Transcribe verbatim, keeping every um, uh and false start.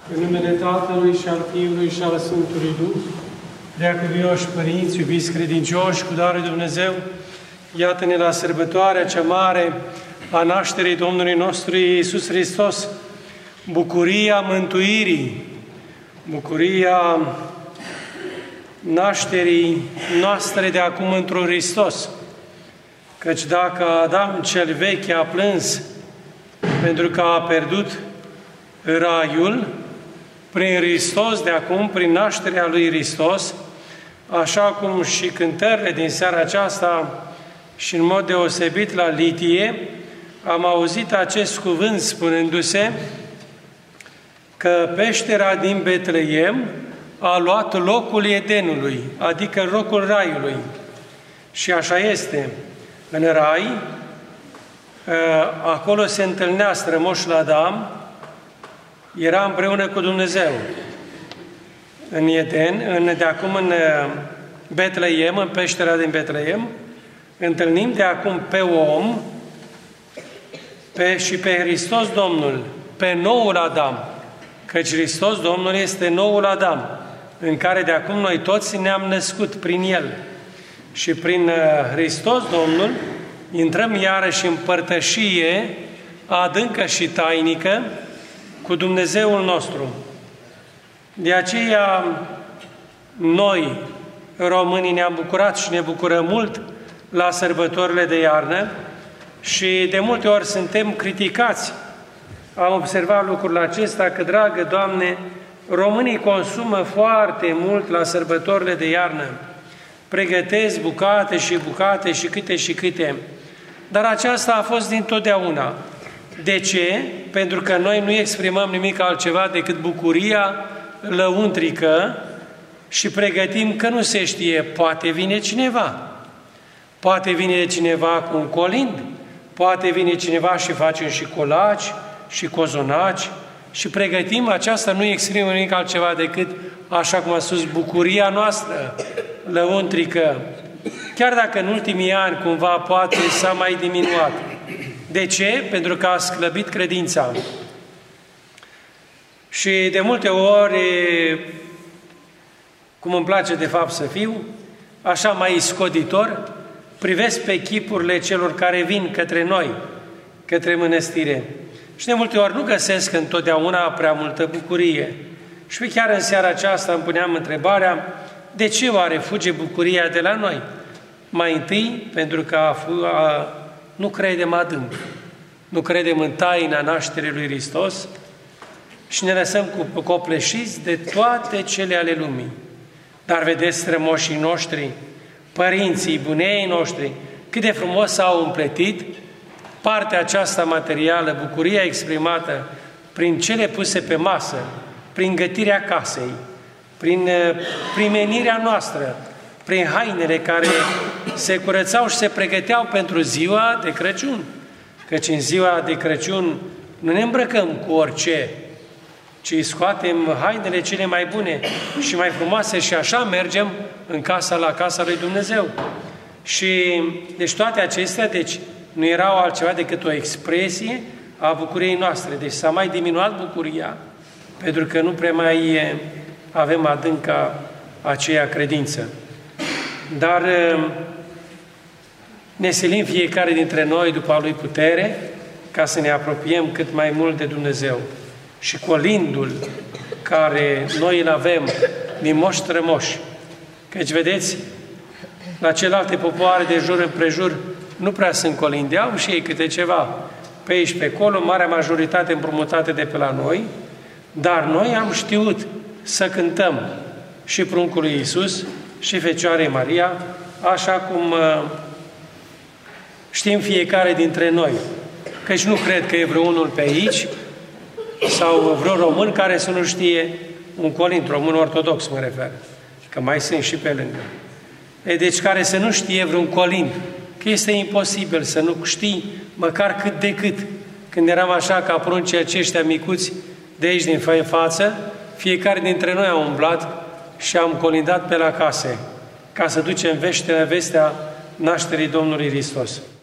În numele Tatălui și al Fiului și al Sfântului Duh, preacuvioși părinți, iubiți credincioși, cu darul Dumnezeu, iată-ne la sărbătoarea cea mare a nașterii Domnului nostru Iisus Hristos, bucuria mântuirii, bucuria nașterii noastre de acum într-un Hristos. Căci dacă Adam cel vechi a plâns pentru că a pierdut raiul, prin Hristos de acum, prin nașterea lui Hristos, așa cum și cântările din seara aceasta și în mod deosebit la litie, am auzit acest cuvânt spunându-se că peștera din Betleem a luat locul Edenului, adică locul raiului. Și așa este. În rai, acolo se întâlnea strămoșul Adam, era împreună cu Dumnezeu. În Eden, în, de acum în Betleem, în peștera din Betleem, întâlnim de acum pe om pe, și pe Hristos Domnul, pe noul Adam, căci Hristos Domnul este noul Adam, în care de acum noi toți ne-am născut prin El. Și prin Hristos Domnul intrăm iarăși în părtășie adâncă și tainică cu Dumnezeul nostru. De aceea noi, românii, ne-am bucurat și ne bucurăm mult la sărbătorile de iarnă și de multe ori suntem criticați. Am observat lucrul acesta că, dragă Doamne, românii consumă foarte mult la sărbătorile de iarnă. Pregătesc bucate și bucate și câte și câte. Dar aceasta a fost dintotdeauna. De ce? Pentru că noi nu exprimăm nimic altceva decât bucuria lăuntrică și pregătim că nu se știe, poate vine cineva. Poate vine cineva cu un colind, poate vine cineva și facem și colaci și cozonaci și pregătim, aceasta nu exprimă nimic altceva decât, așa cum a spus, bucuria noastră lăuntrică. Chiar dacă în ultimii ani cumva poate s-a mai diminuat. De ce? Pentru că a sclăbit credința. Și de multe ori, cum îmi place de fapt să fiu, așa mai scoditor, privesc pe chipurile celor care vin către noi, către mănăstire. Și de multe ori nu găsesc întotdeauna prea multă bucurie. Și chiar în seara aceasta îmi puneam întrebarea, de ce oare fuge bucuria de la noi? Mai întâi, pentru că a, a, nu credem adânc, nu credem în taina nașterii lui Hristos și ne lăsăm cu copleșiți de toate cele ale lumii. Dar vedeți, strămoșii noștri, părinții, bunei noștri, cât de frumos s-au împletit partea aceasta materială, bucuria exprimată prin cele puse pe masă, prin gătirea casei, prin primenirea noastră, prin hainele care se curățau și se pregăteau pentru ziua de Crăciun. Căci în ziua de Crăciun nu ne îmbrăcăm cu orice, ci scoatem hainele cele mai bune și mai frumoase și așa mergem în casa la casa lui Dumnezeu. Și deci toate acestea deci, nu erau altceva decât o expresie a bucuriei noastre. Deci s-a mai diminuat bucuria, pentru că nu prea mai avem adânca aceea credință. Dar ne silim fiecare dintre noi după a lui putere ca să ne apropiem cât mai mult de Dumnezeu. Și colindul care noi îl avem din moși strămoși, căci vedeți, la celelalte popoare de jur împrejur nu prea sunt colinde, au și ei câte ceva pe aici, pe acolo, marea majoritate împrumutate de pe la noi, dar noi am știut să cântăm și pruncului Iisus și Fecioarei Maria, așa cum uh, știm fiecare dintre noi. Căci nu cred că e vreunul pe aici sau vreun român care să nu știe un colind, român ortodox mă refer, că mai sunt și pe lângă. E, deci care să nu știe vreun colind, că este imposibil să nu știi măcar cât de cât. Când eram așa ca pruncii aceștia micuți de aici din față, fiecare dintre noi a umblat și am colindat pe la case, ca să ducem vestea, vestea nașterii Domnului Hristos.